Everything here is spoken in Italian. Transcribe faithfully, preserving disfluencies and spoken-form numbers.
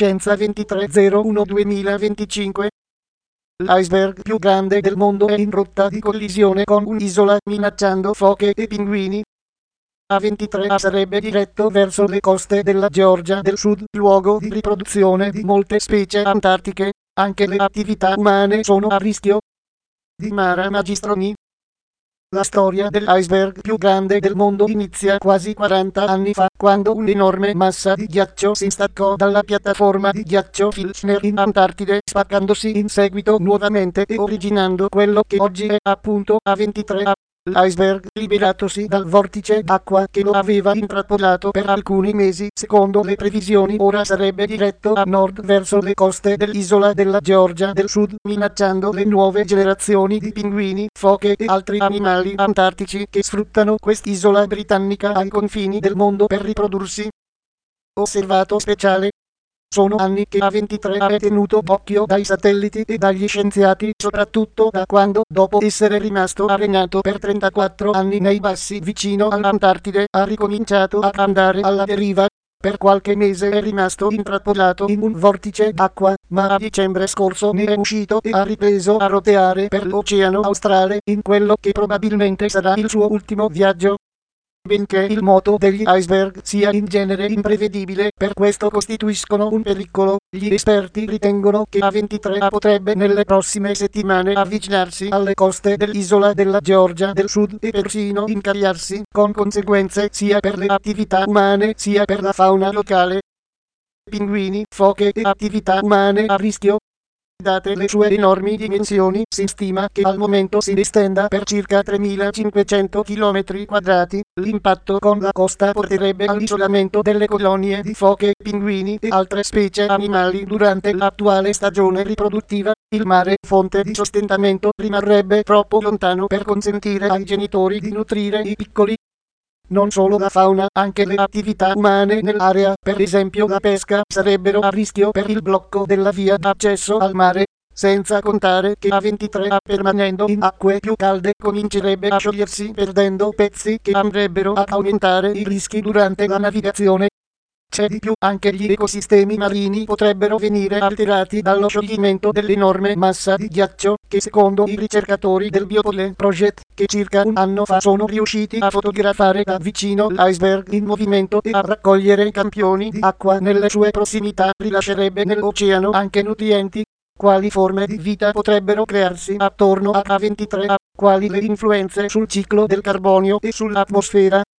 Scienza ventitré zero uno duemilaventicinque. L'iceberg più grande del mondo è in rotta di collisione con un'isola minacciando foche e pinguini. A ventitré A sarebbe diretto verso le coste della Georgia del Sud, luogo di riproduzione di molte specie antartiche. Anche le attività umane sono a rischio. Di Mara Magistroni. La storia dell'iceberg più grande del mondo inizia quasi quaranta anni fa, quando un'enorme massa di ghiaccio si staccò dalla piattaforma di ghiaccio Filchner in Antartide, spaccandosi in seguito nuovamente e originando quello che oggi è appunto A ventitré A. L'iceberg, liberatosi dal vortice d'acqua che lo aveva intrappolato per alcuni mesi, secondo le previsioni ora sarebbe diretto a nord verso le coste dell'isola della Georgia del Sud, minacciando le nuove generazioni di pinguini, foche e altri animali antartici che sfruttano quest'isola britannica ai confini del mondo per riprodursi. Osservato speciale. Sono anni che A ventitré A è tenuto d'occhio dai satelliti e dagli scienziati, soprattutto da quando, dopo essere rimasto arenato per trentaquattro anni nei bassi vicino all'Antartide, ha ricominciato ad andare alla deriva. Per qualche mese è rimasto intrappolato in un vortice d'acqua, ma a dicembre scorso ne è uscito e ha ripreso a roteare per l'Oceano Australe, in quello che probabilmente sarà il suo ultimo viaggio. Benché il moto degli iceberg sia in genere imprevedibile, per questo costituiscono un pericolo, gli esperti ritengono che A ventitré A potrebbe nelle prossime settimane avvicinarsi alle coste dell'isola della Georgia del Sud e persino incagliarsi, con conseguenze sia per le attività umane sia per la fauna locale. Pinguini, foche e attività umane a rischio. Date le sue enormi dimensioni, si stima che al momento si estenda per circa tremilacinquecento chilometri quadrati. L'impatto con la costa porterebbe all'isolamento delle colonie di foche, pinguini e altre specie animali durante l'attuale stagione riproduttiva. Il mare, fonte di sostentamento, rimarrebbe troppo lontano per consentire ai genitori di nutrire i piccoli. Non solo la fauna, anche le attività umane nell'area, per esempio la pesca, sarebbero a rischio per il blocco della via d'accesso al mare. Senza contare che A ventitré A, permanendo in acque più calde, comincerebbe a sciogliersi perdendo pezzi che andrebbero ad aumentare i rischi durante la navigazione. C'è di più, anche gli ecosistemi marini potrebbero venire alterati dallo scioglimento dell'enorme massa di ghiaccio, che secondo i ricercatori del Biopole Project, che circa un anno fa sono riusciti a fotografare da vicino l'iceberg in movimento e a raccogliere campioni di acqua nelle sue prossimità, rilascerebbe nell'oceano anche nutrienti. Quali forme di vita potrebbero crearsi attorno a A ventitré A? Quali le influenze sul ciclo del carbonio e sull'atmosfera?